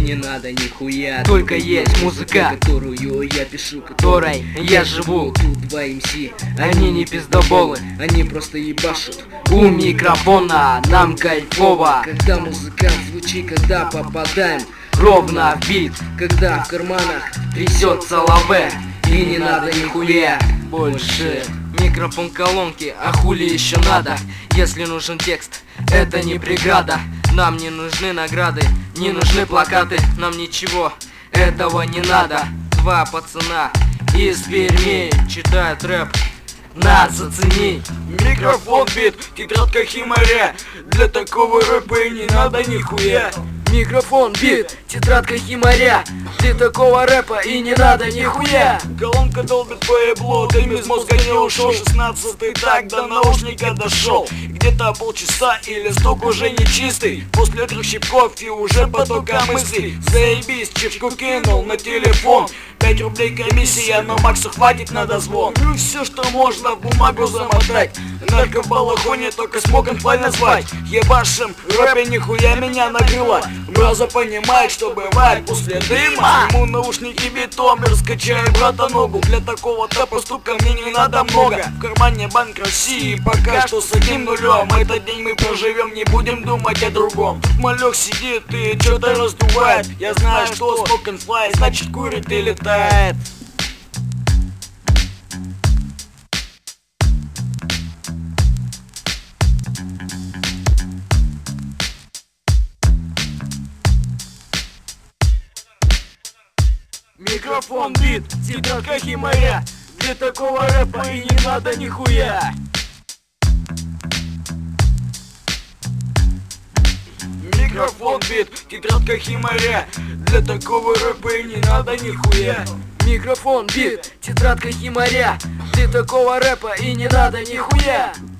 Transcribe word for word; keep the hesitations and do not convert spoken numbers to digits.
не надо нихуя. Только есть музыка, которую я пишу, которой я живу. Тут два эм си, Они не пиздоболы, они просто ебашут. у микрофона нам кайфово. Когда музыкант звучит, когда попадаем Ровно в бит, когда в карманах трясется лаве. и не надо нихуя больше. Микрофон колонки, а хули еще надо? Если нужен текст, это не преграда. Нам не нужны награды, не нужны плакаты. Нам ничего этого не надо. Два пацана из Перми читают рэп, нас зацени. Микрофон, бит, тетрадка химаря. Для такого рэпа и не надо нихуя. Микрофон, бит, тетрадка химаря. Для такого рэпа и не надо нихуя. Колонка долбит по еблу, дым из мозга не ушел. Шестнадцатый так до наушника дошел. Где-то полчаса и листок уже не чистый. После трех щипков и уже потока мыслей. Заебись, чипку кинул на телефон. Пять рублей комиссия, но Максу хватит на дозвон. Ну все, что можно в бумагу замотать. Нарко в балахоне только смоган флай назвать. Ебашим, рэпе нихуя меня накрыло. Браза понимает, что бывает после дыма. Ему наушники битом и раскачаю брата ногу. Для такого-то поступка мне не надо много. В кармане Банк России, пока что с одним нулем. Этот день мы проживем, не будем думать о другом. Тут малек сидит и что-то раздувает. Я знаю, что смокан флай, значит курит и летает. Микрофон, бит, тетрадка химаря. Для такого рэпа и не надо нихуя. Микрофон, бит, тетрадка химаря. Для такого рэпа и не надо нихуя. Микрофон, бит, тетрадка химаря. Для такого рэпа и не надо нихуя.